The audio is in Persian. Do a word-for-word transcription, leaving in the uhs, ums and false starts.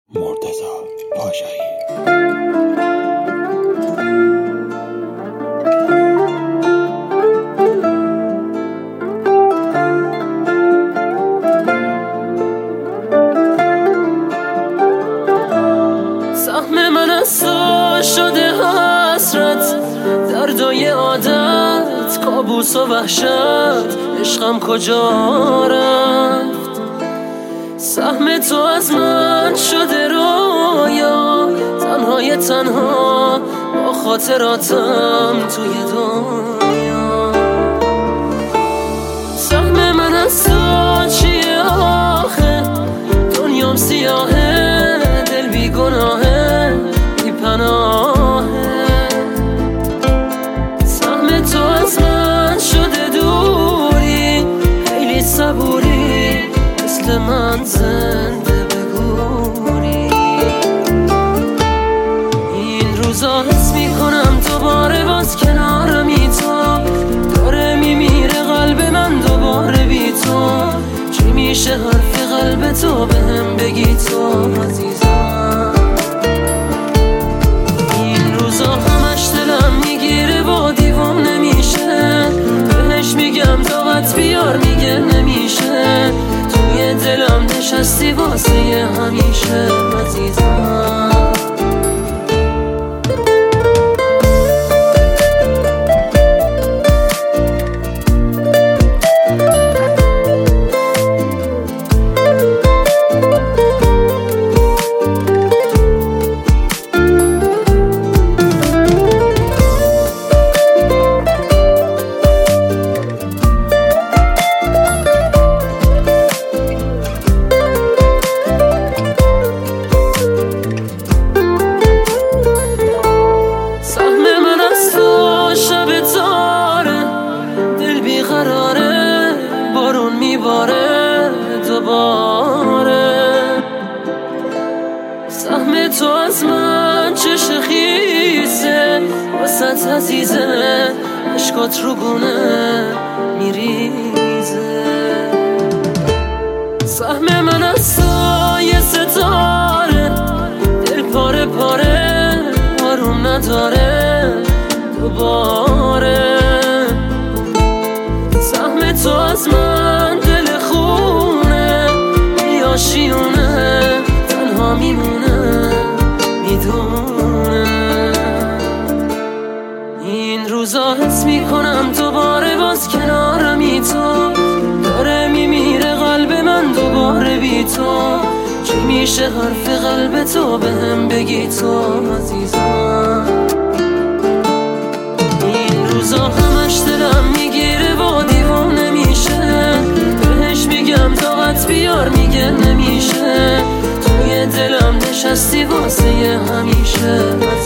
مرتضی پاشایی. سهم من از تو شده حسرت، دردای عادت، کابوس و وحشت، عشقم کجا رفت؟ سهم تو از من شده رویا، تنهای تنها با خاطراتم توی دنیا. سهم من از تو چیه آخه؟ دنیام سیاهه، دل بی گناهه، بی پناهه. سهم تو از من شده دوری، خیلی صبوری، مثل من زنده بگوری. این روزا حس میکنم دوباره باز کنارمی تو، داره میمیره قلب من دوباره بی تو. چی میشه حرف قلب تو بهم بگی تو عزیزم؟ این روزا همش دلم میگیره و دیوام نمیشه، بهش میگم طاقت بیار میگه نمیشه. توی دلم نشستی واسه همیشه عزیزم. بارون میباره دوباره، سهم تو از من چش خیسه، وسط عزیزه، عشقات رو گونه میریزه. سهم من از تو یه ستاره، دل پاره پاره، آروم نداره دوباره. سهم تو از من دل خونه، بیاشیونه، تنها میمونه میدونه. این روزا حس میکنم دوباره باز کنارمی تو، داره میمیره قلب من دوباره بی تو. چی میشه حرف قلب تو بهم بگی تو عزیزم؟ این روزا همش دلم میگیره و دیوام نمیشه، بهش میگم طاقت بیار میگه نمیشه. توی دلم نشستی واسه همیشه.